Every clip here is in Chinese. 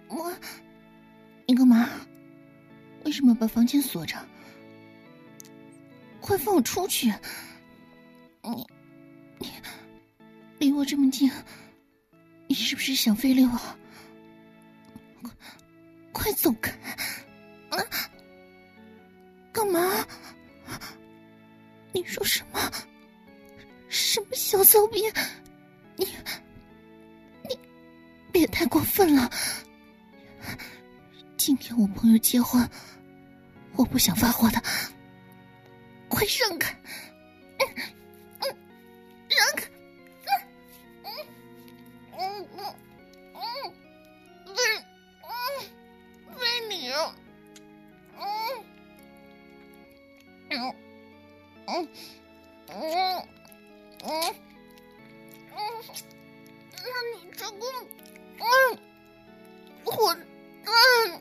你干嘛？为什么把房间锁着？快放我出去！你离我这么近，你是不是想非礼我？快走开！干嘛？你说什么？什么小骚逼？你别太过分了！今天我朋友结婚，我不想发火的。快让开！让开！非你！让你这个混蛋！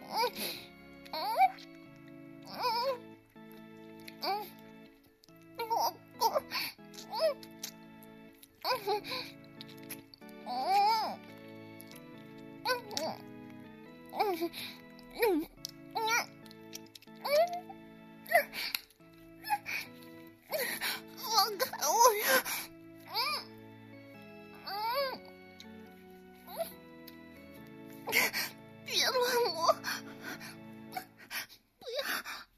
放开我呀！别乱我！不要！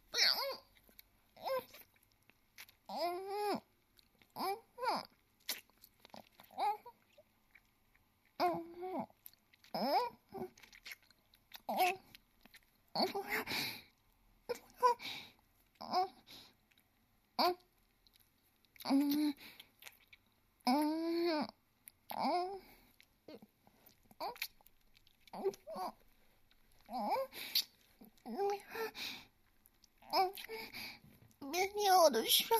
别捏我的胸！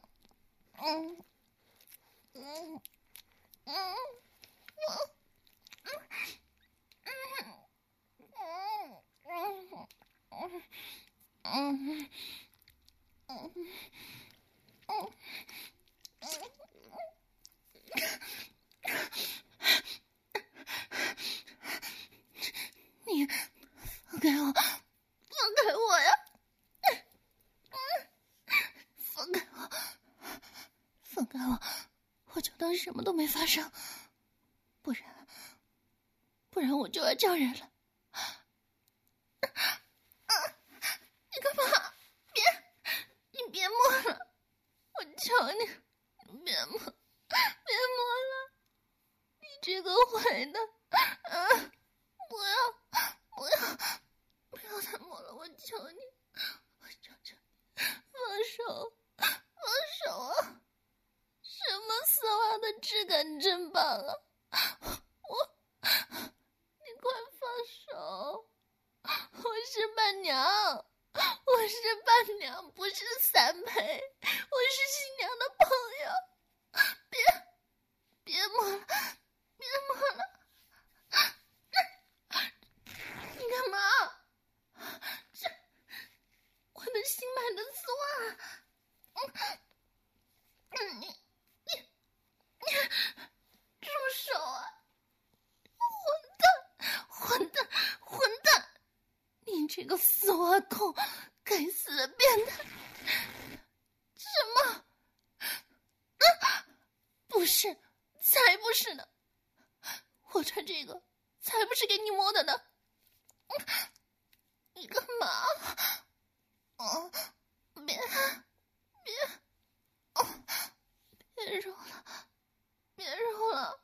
你放开我！放开我呀！放开我！放开我！我就当什么都没发生，不然我就要叫人了。你干嘛？你别摸了，我求你，别摸了！你这个坏的，不要再摸了，我求你，我求你，放手啊！什么丝袜的质感真棒啊！你快放手！我是伴娘，不是三陪，我是新娘的朋友，别摸了！你干嘛？这我的新买的丝袜！你住手啊！混蛋！你这个丝袜控，该死的变态！什么？不是，才不是呢！我穿这个才不是给你摸的呢！你干嘛？别揉了！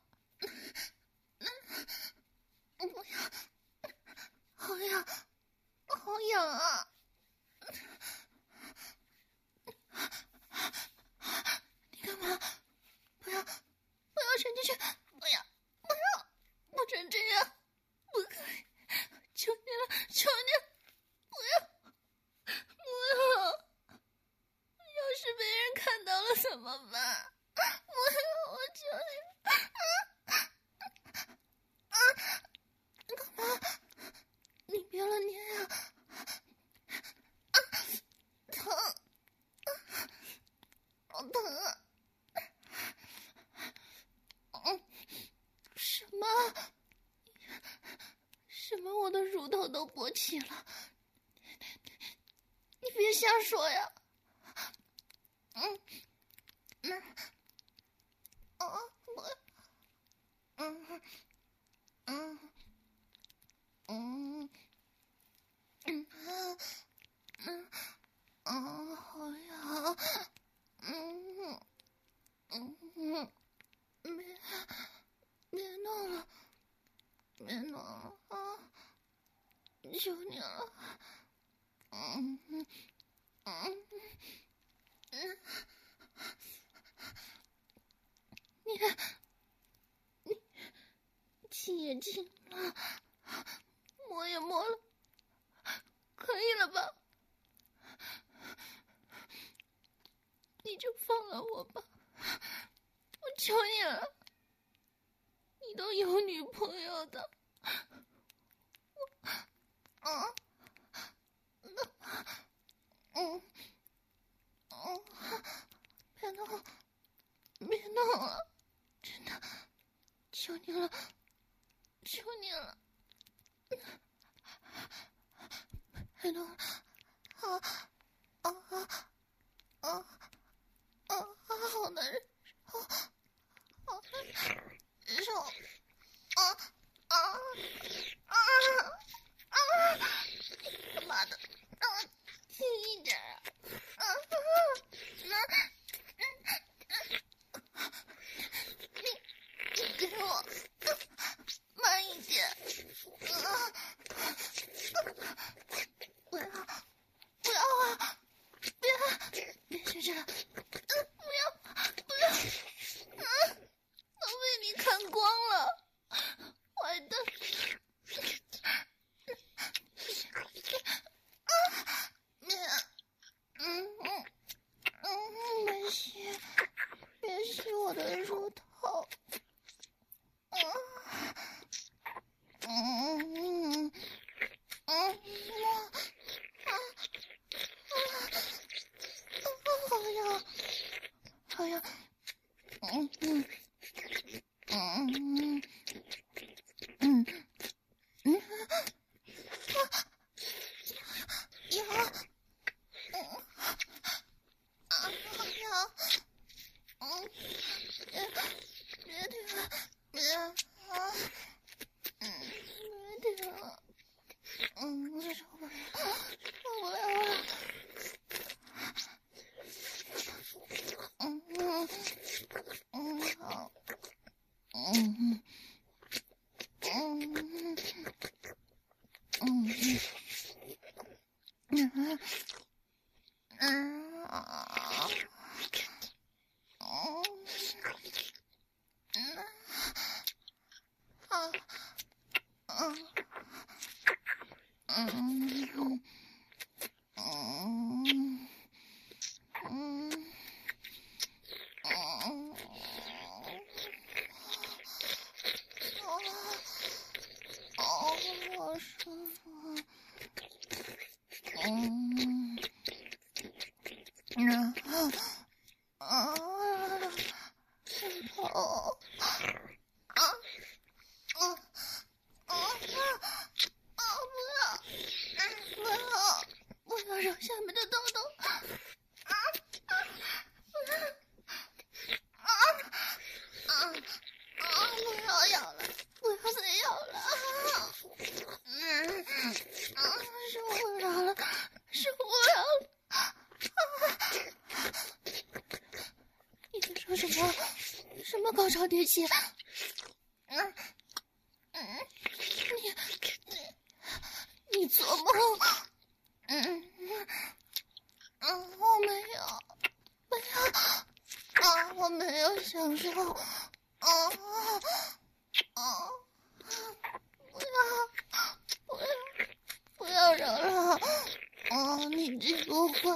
不要！好痒啊！你干嘛？不要伸进去！不准这样！不可以！求你了！不要！要是被人看到了怎么办？我求你！干嘛？你别乱捏呀！疼！好疼啊！什么？ 我的乳头都勃起了，你别瞎说呀。好呀，别弄了，别弄了啊！求你了，你亲也亲了，摸也摸了，可以了吧？你就放了我吧，我求你了，你都有女朋友的，别弄了，真的，求你了，求你了，别弄了，好男人，好男人，手，他妈的，轻一点啊！你给我慢一点，不要啊！别学这个，不要，都被你看光了，坏蛋！别吸我的乳头，好呀，好舒服，枕头，不要让下面的痘痘，不要咬了，不要再咬了，受不了了，受不了了，你在说什么？什么高潮迭起？你做梦？我没有，我没有享受，不要惹了，你这个坏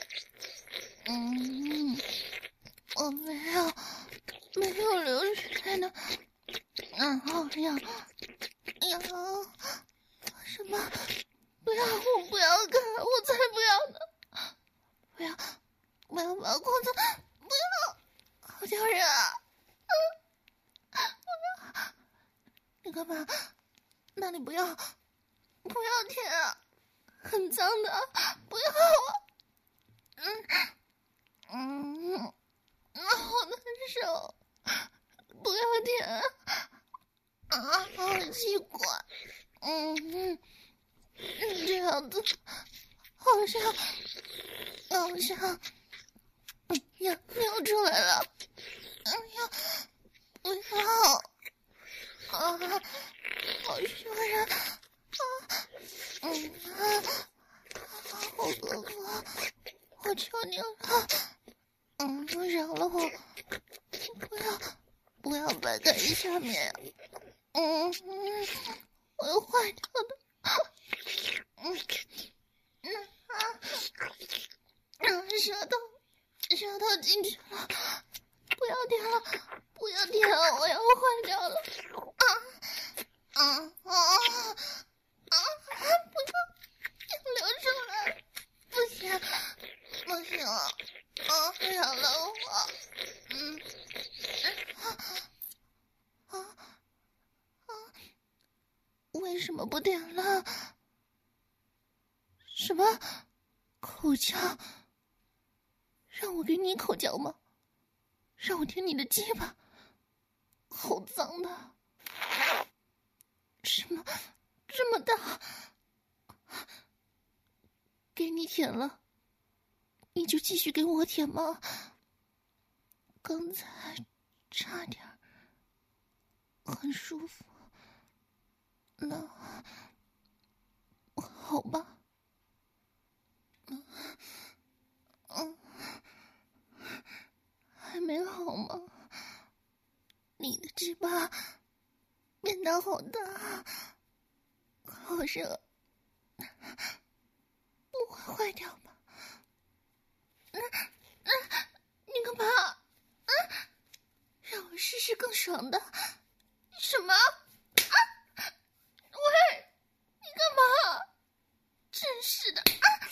人，我没有流血呢，好痒，什么？不要，我不要看，我才不要呢！不要把裤子，不要，好丢人啊！不要，你干嘛？那你不要， 不要舔啊，很脏的，不要啊！好难受，不要舔啊！好奇怪，这样子好像尿出来了，不要啊！好吓人好哥哥，我求你了，饶了我，不要掰开下面，我要坏掉的，舌头进去了，不要舔了，不要舔了，我要坏掉了，不要流出来，不行饶了我，为什么不点了？什么口交？让我给你口交吗？让我舔你的鸡巴？好脏的！什么这么大？给你舔了，你就继续给我舔吗？刚才差点很舒服，那好吧。还没好吗？你的鸡巴变得好大，好热，不会坏掉吧？你干嘛？让我试试更爽的。什么？喂，你干嘛？真是的！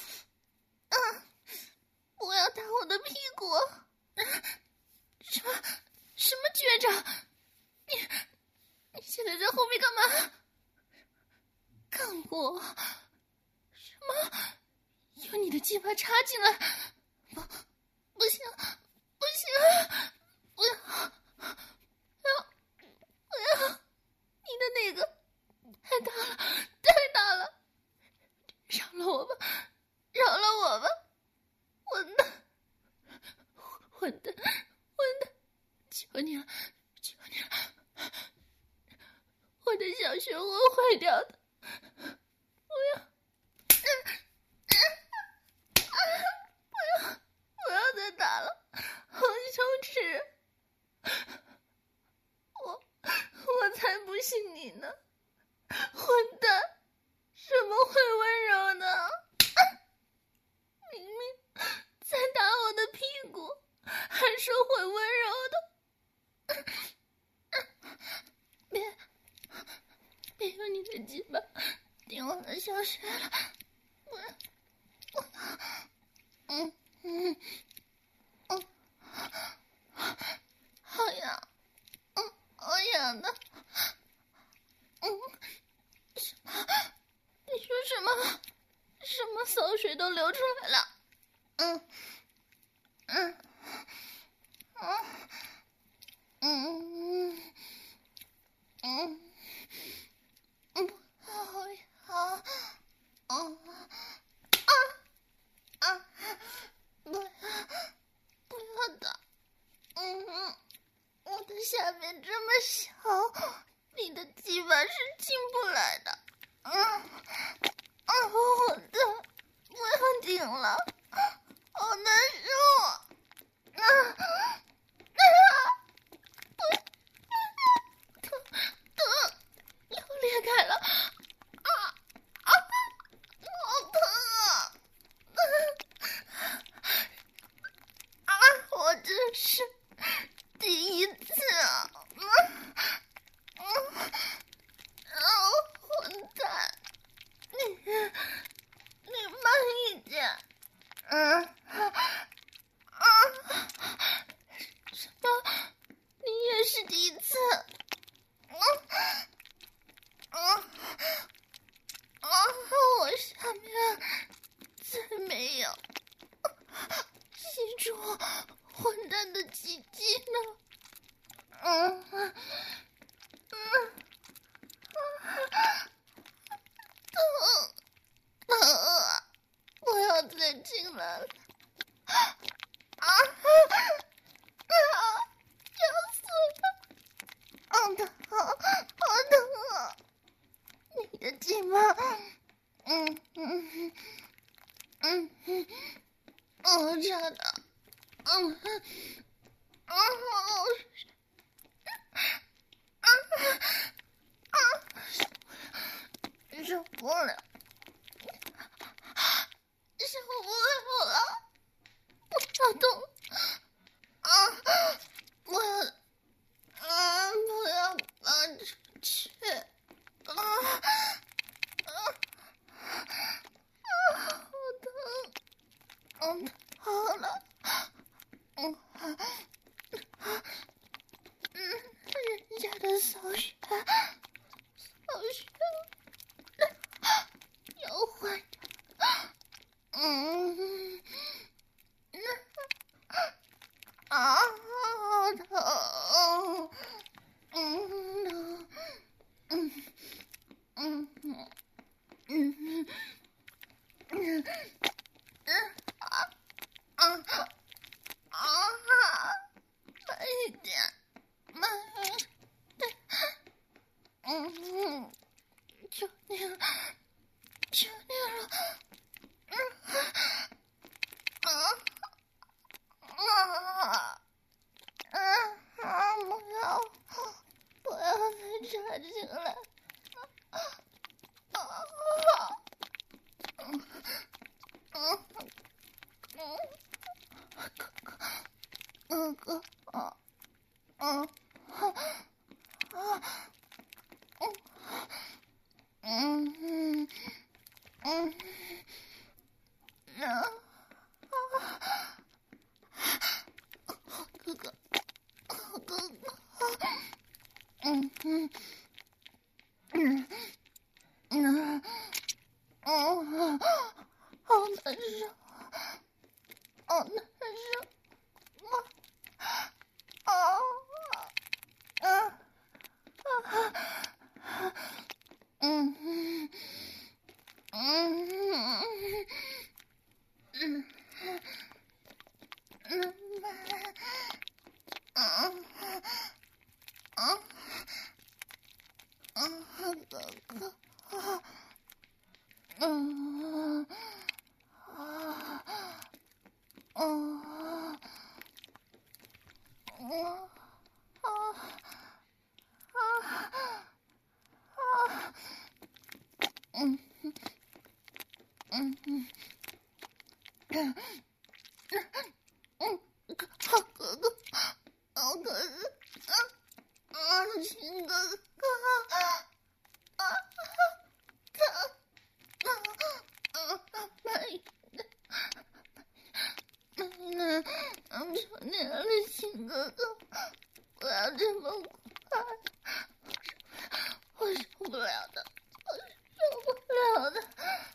不要打我的屁股！什么学长？你现在在后面干嘛？干我？什么？用你的鸡巴插进来？不行！不要！你的那个太大了！饶了我吧！混蛋！求你了！我的小穴会坏掉的！不要再打了，好羞耻！我才不信你呢！混蛋！怎么会温柔呢？明明在打我的屁股，还说会温柔的。别用你的鸡巴顶我的小穴了，好痒，好痒的，什么？你说什么？什么骚水都流出来了？不要打！我的下面这么小，你的鸡巴是进不来的。我的，不要顶了，好难受！疼，又裂开了！好疼啊！我真是第一次啊！混蛋！你慢一点！ 我要再进来了。要死了！好疼，好疼啊！你的鸡毛，真的，受不了，受不了了！不要动！不要搬出去！好疼！好了，人家的扫穴，要坏掉！好疼！慢一点，慢一点，求你了，求你了，不要再插进来！哥哥，哥哥，好难受，好难受，哥哥，好哥哥，好哥哥，亲哥哥，慢一点，求你了，亲哥哥，不要这么快，我受不了的，我受不了的，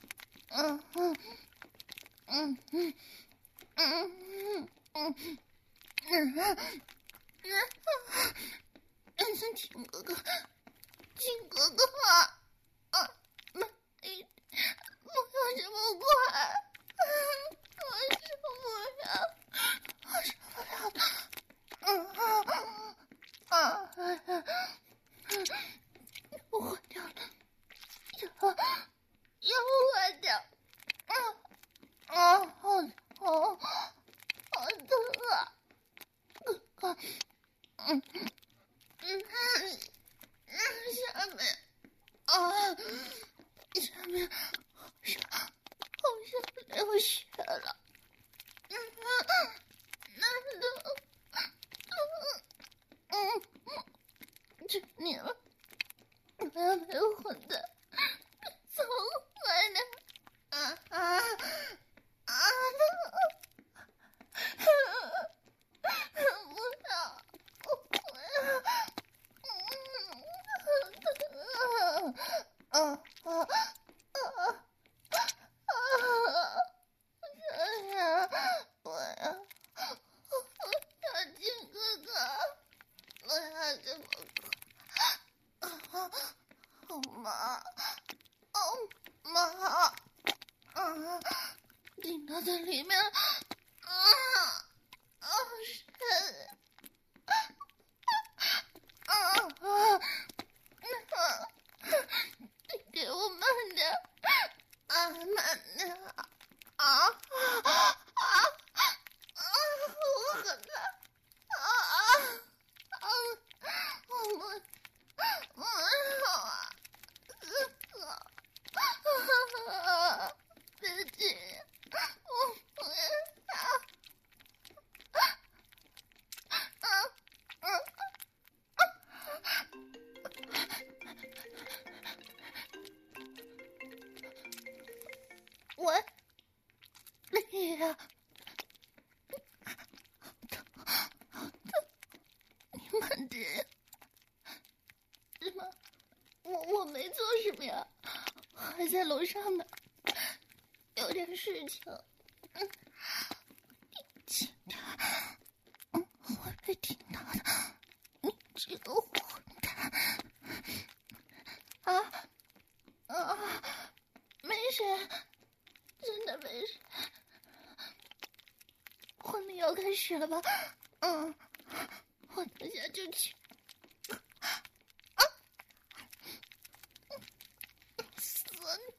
亲哥哥，亲哥哥慢一点，不要这么快，我受不了，我受不了，我坏掉了，要坏掉，好疼啊，哥哥，下面，下面好像流血了，求你了，不要被我混的，走快点， 这么快！妈，妈，顶到在里面了，是，你给我慢点，慢点，我很累，别急，喂，丽呀，你慢点，什么？我没做什么呀，还在楼上呢，有点事情。你轻点，会被听到的。你这个混蛋！没事，真的没事。婚礼要开始了吧？我等下就去。死你！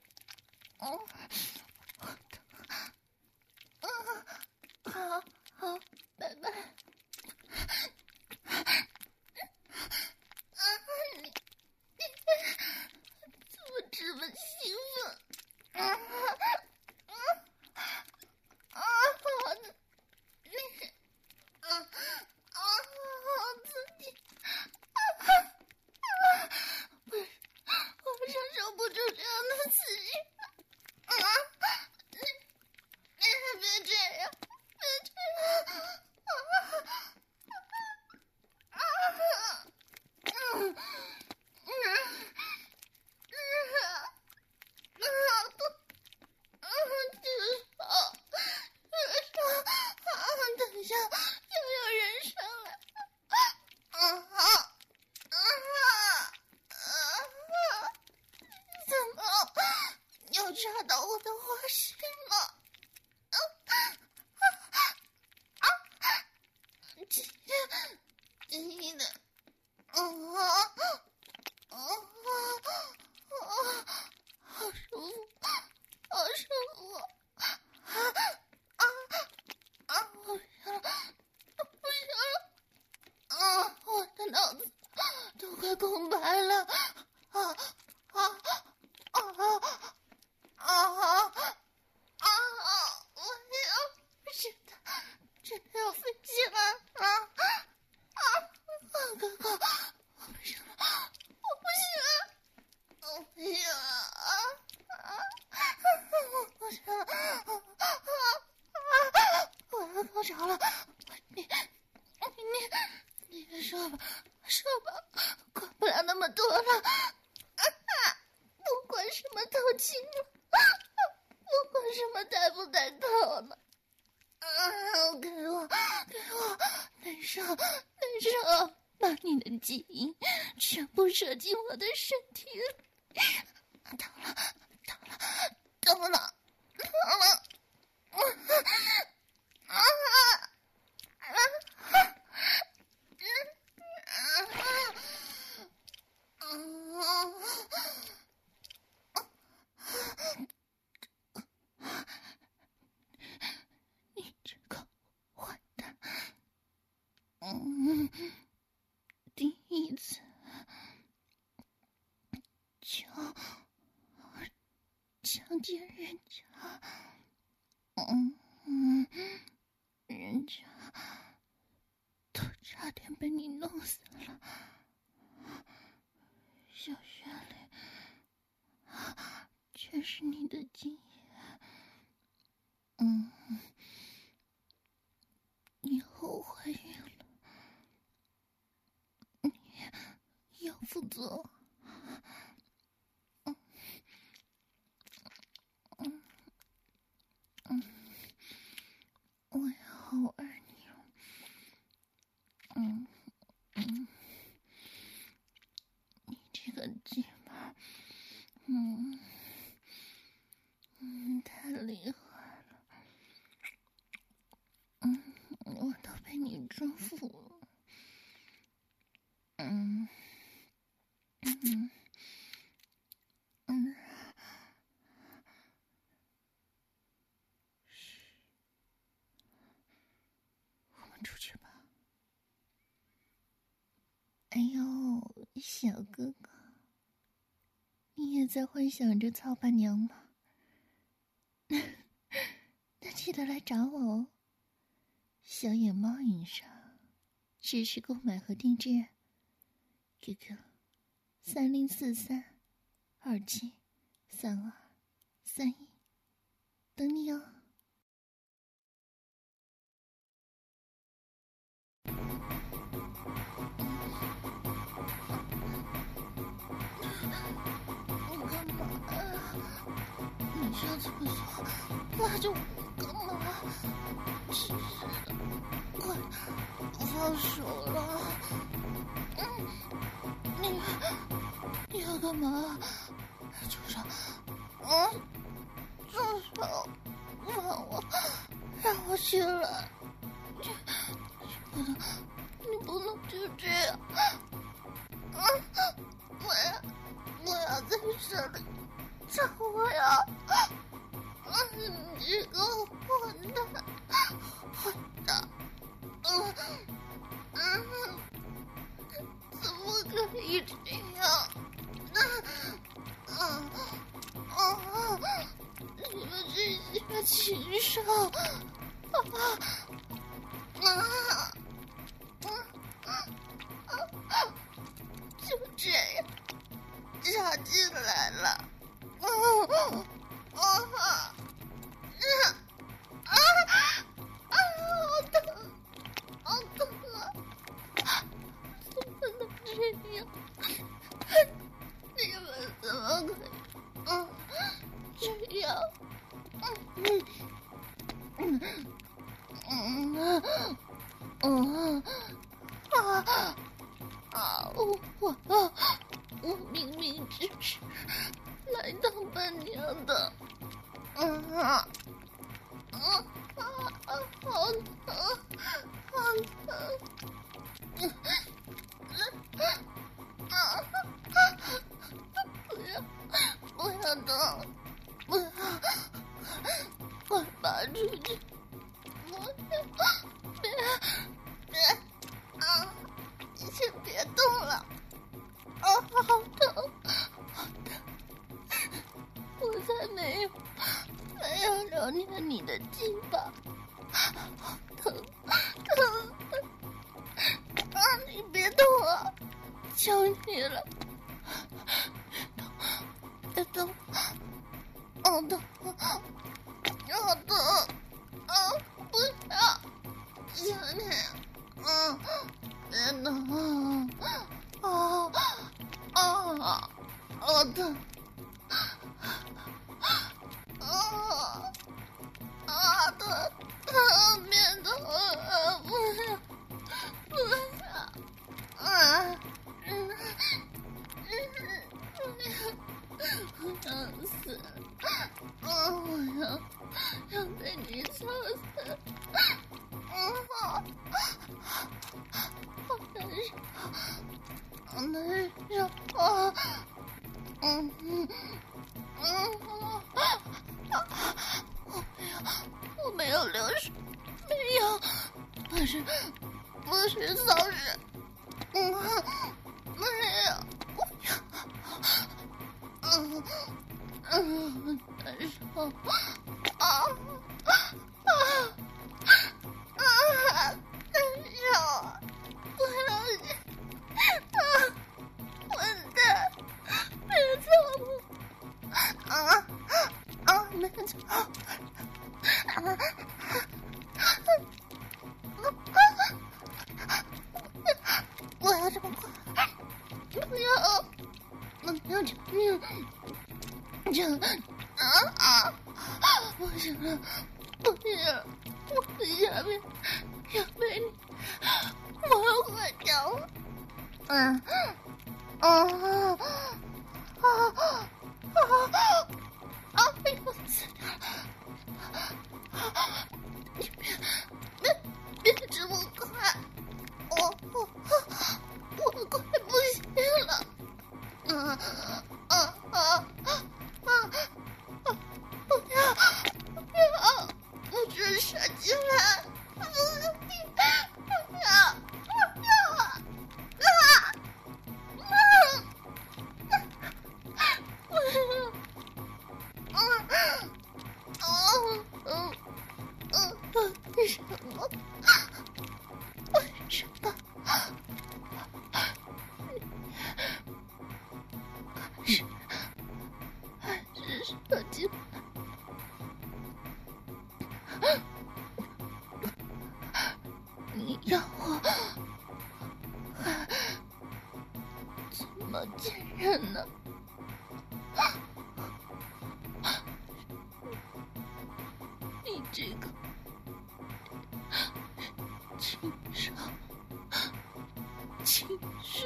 好，拜拜。你怎么这么兴奋？好的，你，自己，不是，我承受不住这样的刺激。你别这样，别这样。等一下，又有人上来。怎么又插到我的花心了？急的，好舒服，好舒服。不行了，我的脑子都快空白了，我真的要飞起来了，哥哥，我不行了，我不行了，我不行了，我要高潮了，你说吧，管不了那么多了，不管什么透气了，不管什么带不带套了，给我，男生，把你的基因全部射进我的身体里，疼了。你这个坏蛋！第一次强奸人家，人家都差点被你弄死了。小穴里全是你的精液，你后怀孕了，你要负责。我也好爱你哦。 太厉害了，我都被你征服了，我们出去吧。哎呦，小哥哥，你也在幻想着操伴娘吗？那记得来找我哦。小野猫云上支持购买和定制 QQ 3043273231，等你哦。你干嘛呀？你上厕所拉着我干嘛？真是的，快放手了！你要干嘛？住手！住手！放我，让我起来！你不能就这样！我要在这里，找我呀！你这个混蛋！怎么可以这样？你们这些禽兽！就这样插进来了。好疼啊！怎么能这样？你们怎么可以这样？我明明只是来当伴娘的。好疼，好疼！不要动，不要，快拔出去！不要，别，先别动了！好疼，好疼！我才没有留恋你的鸡巴，好疼！你别动啊！求你了，别动！好疼！不要！求你！别动！好疼！别动！不要！我想死！我要被你操死！好难受！好难受！我没有流水，没有，不是骚事，没有，难受，不要紧，混蛋，别操我！没错，不要这么快，不要这不行了，不行，我的下面要被你磨坏掉了。 哎呦，死掉了！别这么快，我快不行了。不要，不准射进来！不要！为什么？为什么？还是射进来？你要我还怎么见人呢？你这个禽兽！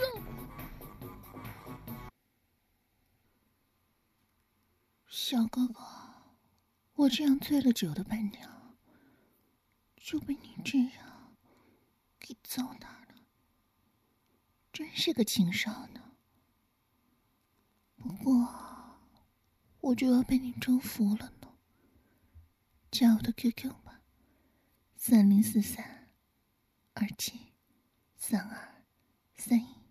小哥哥，我这样醉了酒的伴娘，就被你这样给糟蹋了，真是个禽少呢。不过，我就要被你征服了呢。加我的 QQ 吧，3043273231。